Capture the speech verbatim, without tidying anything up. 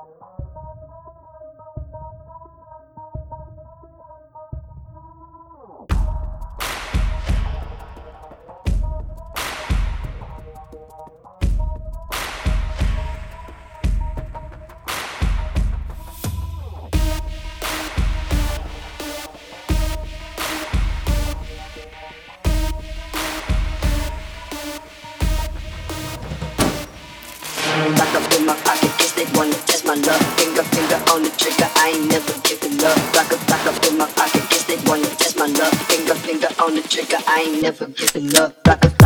Lock up in my pocket, guess they wanna test my love. Finger, finger on the trigger, I ain't never giving love. Lock up, lock up in my pocket, guess they wanna test my love. Finger, finger on the trigger, I ain't never giving love. Lock up.